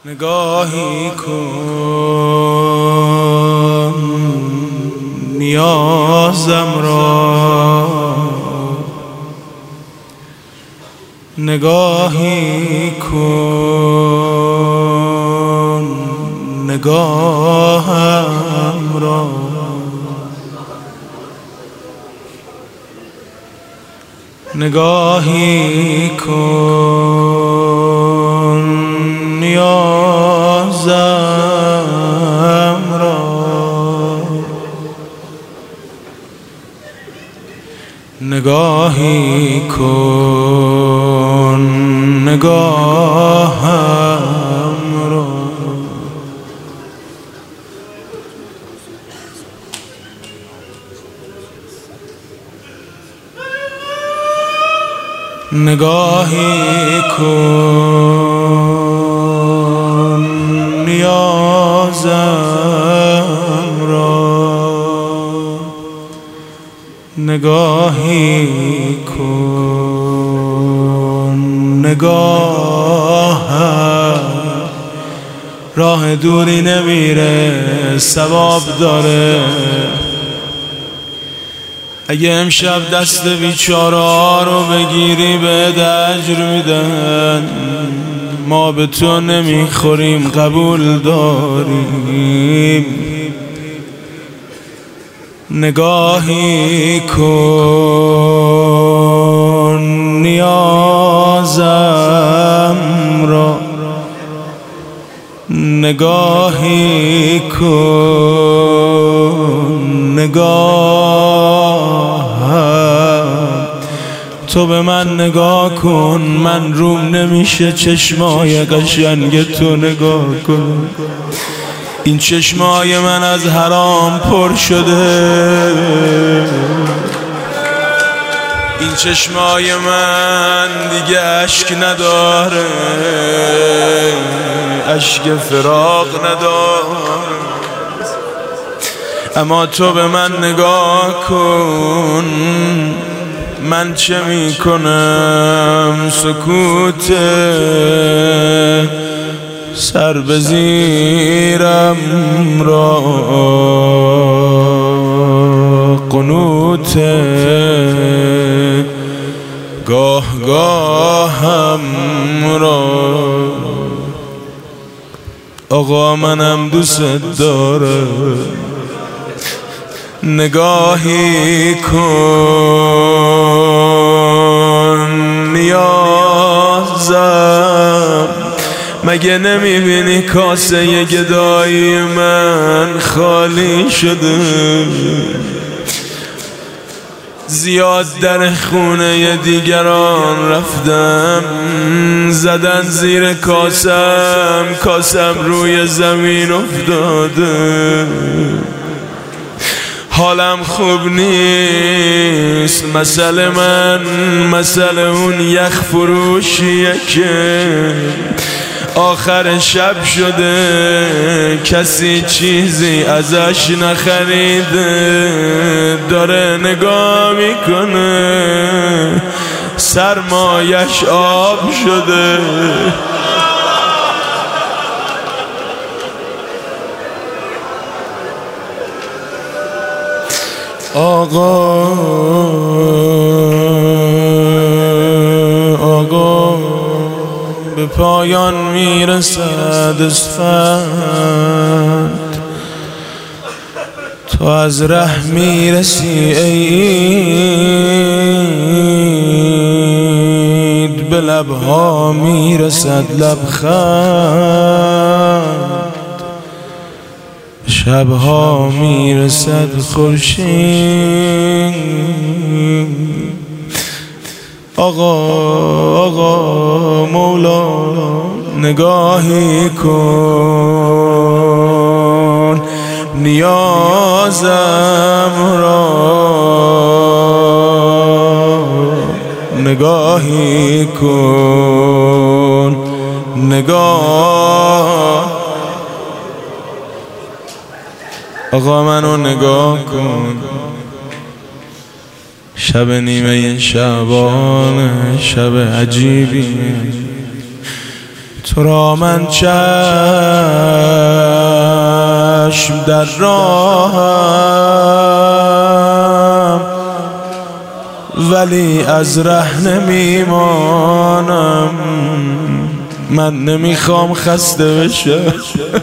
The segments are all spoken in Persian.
نگاهی کن نیازم را، نگاهی کن نگاهم را، نگاهی کن نیازم را، نگاهی کن نگاهم را. نگاهی کن نیازم را، نگاهی کن نگاهم. راه دوری نمیره، ثواب داره. اگه امشب دست بیچاره‌ها رو بگیری بهت اجر میدن. ما به تو نمیخوریم، قبول داریم. نگاهی کن نیازم را، نگاهی کن نگاهم. تو به من نگاه کن، من روم نمیشه چشمای قشنگ تو نگاه کن. این چشمای من از حرام پر شده، این چشمای من دیگه اشک نداره، اشک فراق نداره. اما تو به من نگاه کن، من چه میکنم؟ سکوت سر به زیرم را، قنوت گاه گاهم را. آقا منم دوست دارم. نگاهی کن نیازم. مگه نمیبینی کاسه گدایی من خالی شده؟ زیاد در خونه دیگران رفتم، زدن زیر کاسم، کاسم روی زمین افتاده. حالم خوب نیست، مسئله من مسئله اون یخ فروشیه که آخر شب شده کسی چیزی ازش نخریده. داره نگاه میکنه، سرمایش آب شده. آقا به پایان میرسد اسفند، تو از ره میرسی عید، به لبها میرسد لبخند، شبها میرسد خورشید. آقا مولا نگاهی کن نیازم را، نگاهی کن نگاه. آقا منو نگاه کن، شب نیمه شعبان، شب عجیبی تو را من چشم در راهم، ولی از ره نمیمانم. من نمیخوام خسته بشم،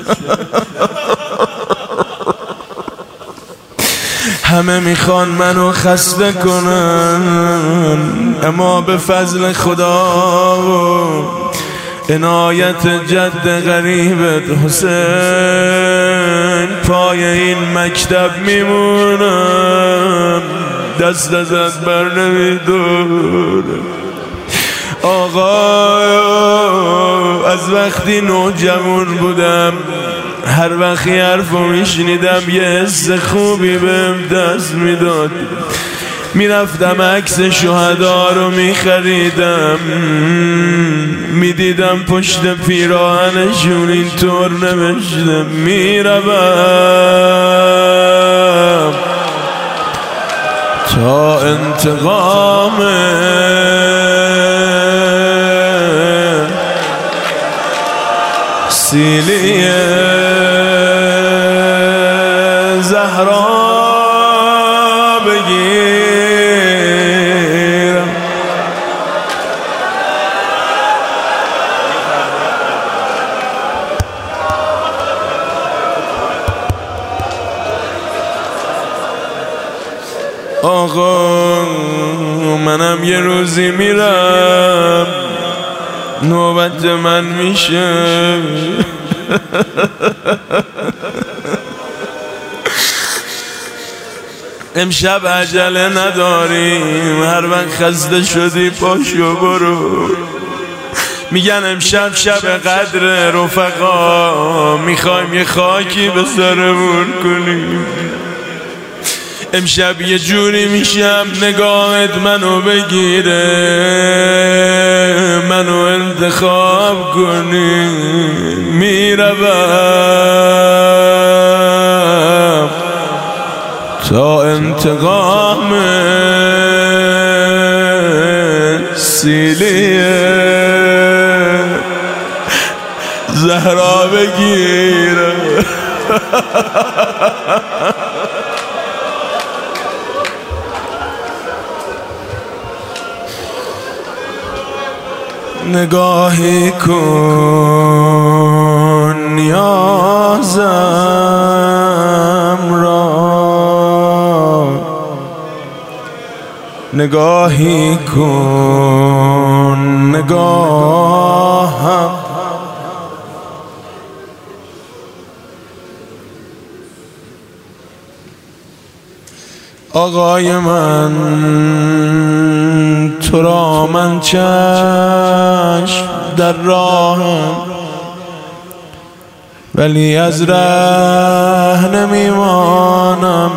همه میخوان منو خسته کنن، اما به فضل خدا و عنایت جد غریبت حسین پای این مکتب میمونم، دست ازت بر نمیدارم. آقا از وقتی نوجوان بودم هر وقت یه حرفو میشنیدم یه حس خوبی بهم دست میداد. میرفتم عکس شهدا رو میخریدم، میدیدم پشت پیراهنشون اینطور نوشته میروم تا انتقام سیلی زهرا بگیرم. آقا منم یه روزی میرم نوبت من میشه. امشب عجله نداریم، هر وقت خسته شدی پاشو برو. میگن امشب شب قدر رفقا، میخوایم یه خاکی به سرمون کنیم. امشب یه جوری میشم نگاهت منو بگیره، منو انتخاب کنی. میروم تا انتقام سیلی زهرا بگیرم. نگاهی کن نیازم را، نگاهی کن نگاهم. آقای من تو را من چشم در راهم، ولی از ره نمیمانم.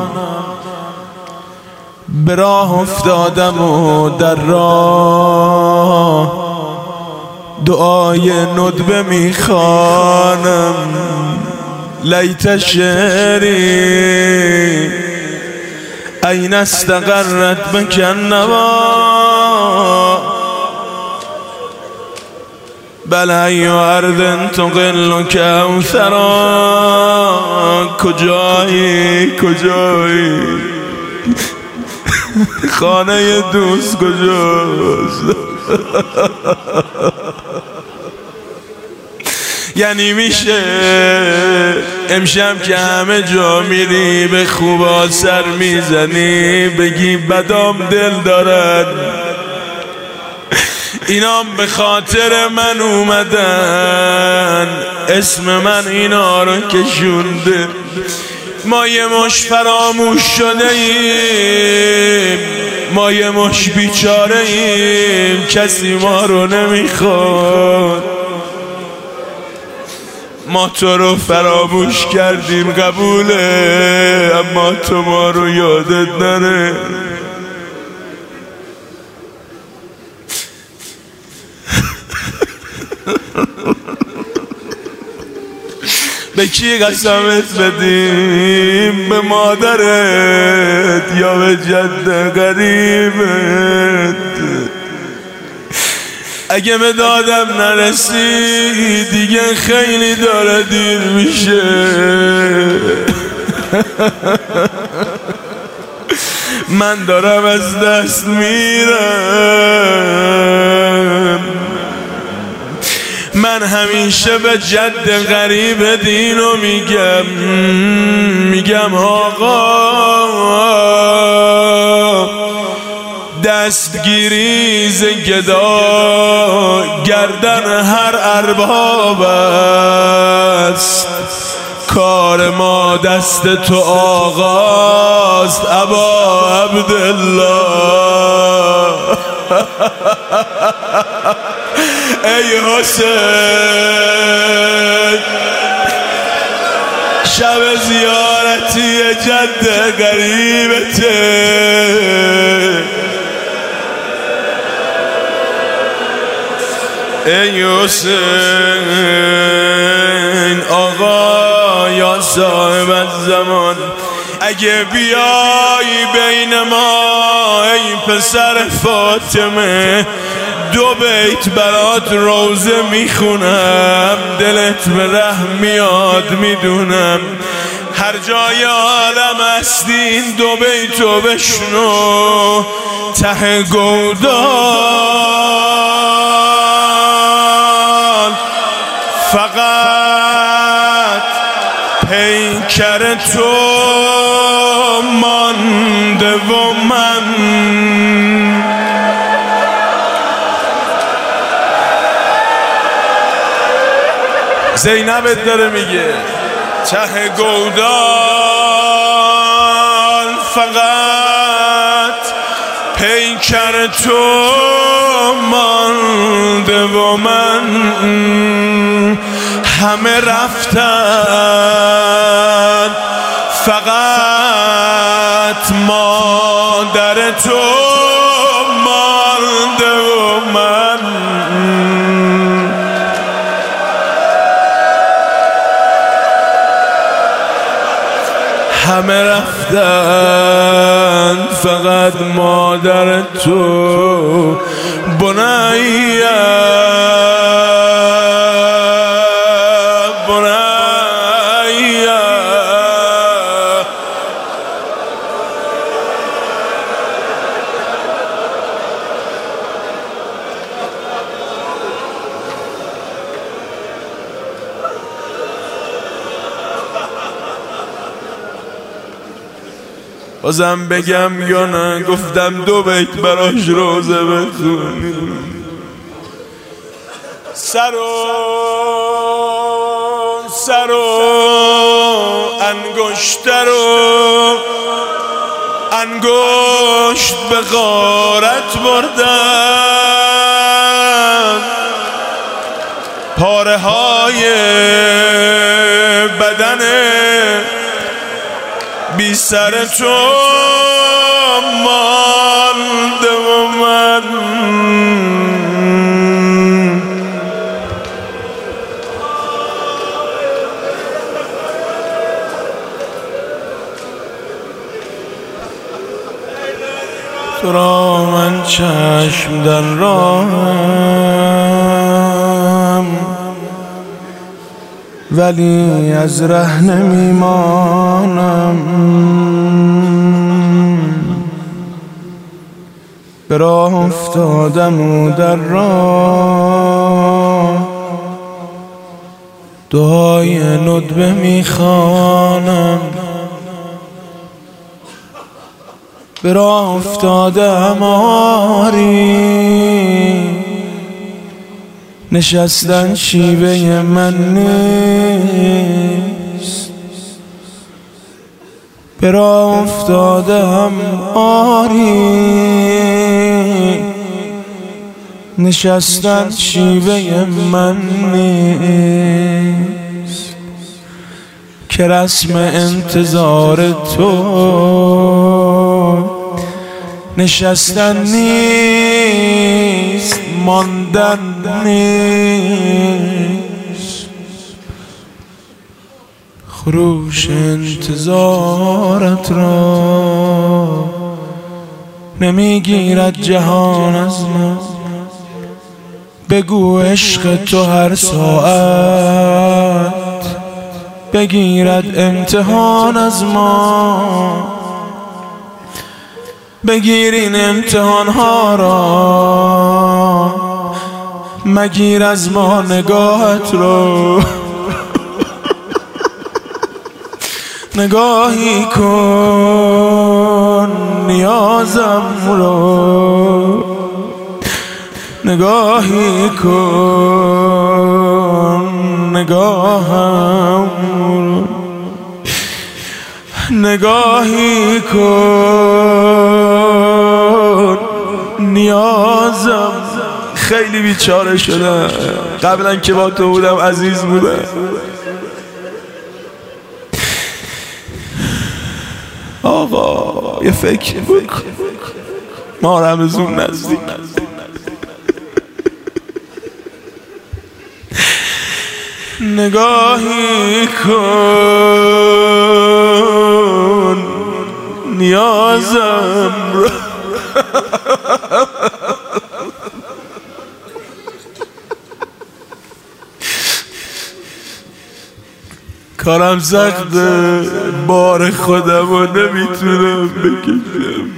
به راه افتادم و در راه دعای ندبه میخوانم. لیت شعری این استقرت بک النوا، بل ای ارض تقل کوثرا. کجایی کجایی خانه دوست کجاست؟ یعنی میشه امشب که همه جا میری به خوبا سر میزنی بگی بدام دل دارن، اینام به خاطر من اومدن، اسم من اینا رو کشونده. ما یه مش فراموش شده ایم، ما یه مش بیچاره ایم، کسی ما رو نمیخواد. ما تو رو فراموش کردیم قبوله، اما تو ما رو یادت نره. به کی قسمت بدیم؟ به مادرت یا به جد غریبت؟ اگه به دادم نرسی دیگه خیلی داره دیر میشه. من دارم از دست میرم. من همیشه به جد غریب دینو میگم آقا دستگیری ز گدا گردن هر ارباب است. کار ما دست تو آقاست ابا عبدالله. ای حسین شب زیارتی جد غریبته. ای حسین آقا یا صاحب الزمان اگه بیای بین ما ای پسر فاطمه 2 بیت برات روزه میخونم دلت به رحم میاد میدونم. هر جای عالم هستی این 2 بیتو بشنو. ته گودال فقط پیکر تو مانده و من زینبت داره میگه ته گودال فقط پیکر تو مانده و من. همه رفتن فقط مادر تو مانده و من. همه رفتن فقط مادر تو بنیه بازم بگم یا نه گفتم 2 بیت براش روزه بخونیم. سر و انگشتر و انگشت به غارت بردم. پاره های بدن بی سر تو مانده و من. تو را من چشم در راهم ولی از ره نمیمانم. به راه افتادم و در راه دعای ندبه میخوانم. به راه افتادم آری نشستن شیوه من نیست. به راه افتادم آری نشستن شیوه من نیست. که رسم انتظار تو نشستن نیست ماندن نیست. خروش انتظارت را نمیگیرد جهان از من. بگو عشق تو هر ساعت بگیرد امتحان از ما. بگیر این امتحان ها را، مگیر از ما نگاهت رو. نگاهی کن نیازم رو، نگاهی کن نگاهم رو، نگاهی کن نیازم. خیلی بیچاره شدم، قبلا که با تو بودم عزیز بودم. آقا یه فکر بکن، ما رمضون نزدیک. نگاهی کن نیازم رو. کارم سخته، بار خودم رو نمیتونم بکشم.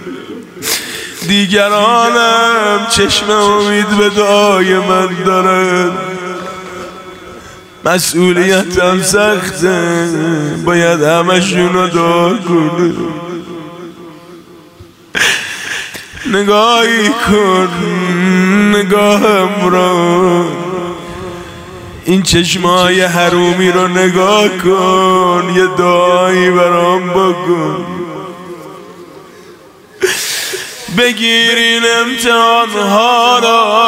دیگرانم چشم امید به دعای من دارن. مسئولیتم سخته، باید همشون رو دعا کنم. نگاهی کن نگاهم رو، این چشمای حرومی رو نگاه کن، یه دعایی برام بکن. بگیر این امتحان ها را،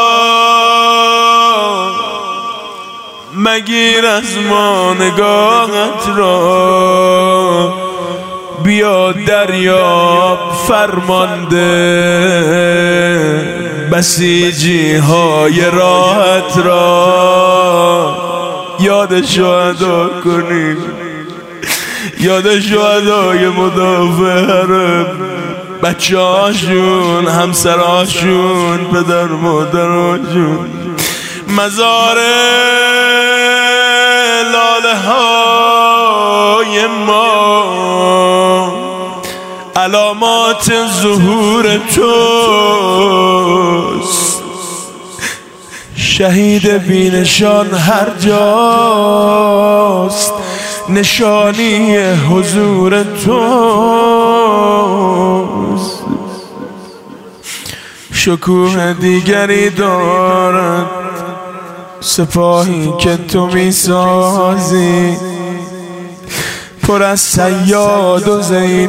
مگیر از ما نگاهت را. بیا دریاب فرمانده بسیجی های راحت را. یاد شهدا کنیم، یاد شهدای مدافع حرم، بچه هاشون، همسراشون، پدر مادراشون. مزار لاله های ما علامات ظهور توست. شهید بینشان هر جاست، نشانی حضور توست. شکوه دیگری دارد سپاهی که تو میسازی، پر از صیاد و زین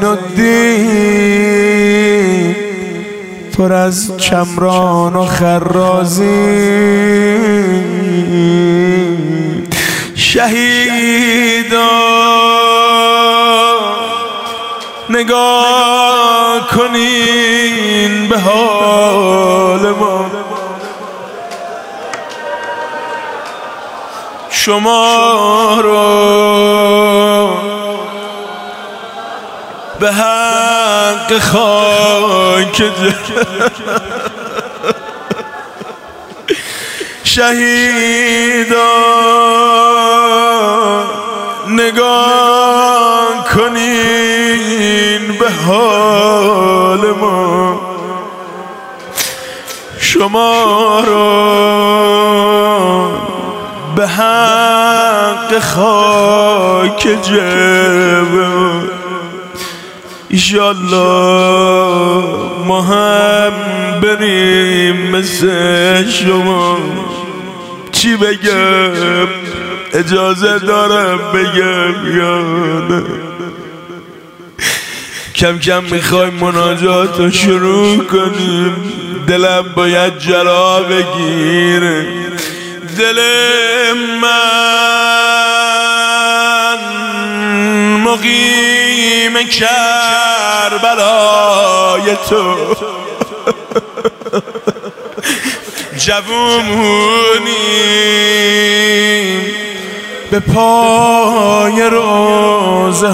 الدین، پر از چمران و خرازی. شهیدا نگاه کنین به حال ما، شما رو به حق خاک شهیدا نگاه کنین به حال ما، شما رو به حق خاک جبه. ایشالله ما هم بریم مثل شما. چی بگم؟ اجازه دارم بگم یا نه؟ کم کم میخوایم مناجات رو شروع کنیم. دلم باید جلا بگیره. دل من مقیم کربلای تو، جوونیم به پای روزه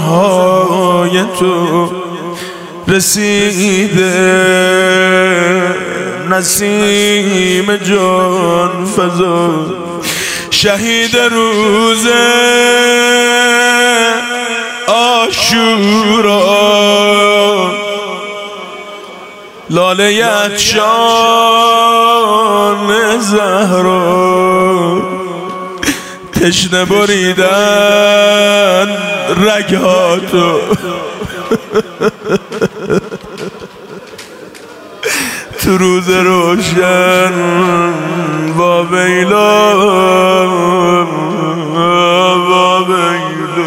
های تو رسیده. نسیم جان فضا، شهید روز عاشورا، لاله عطشان زهرا، تشنه بریدن رگاتو تو روز روشن با بیلا با بیلا.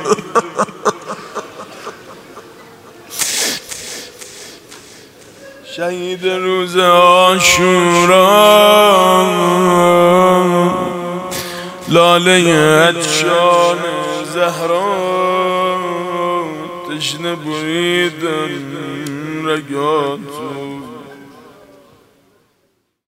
شهید روز عاشورا، لاله عطشان زهرا، تشنه بریدن رگاتو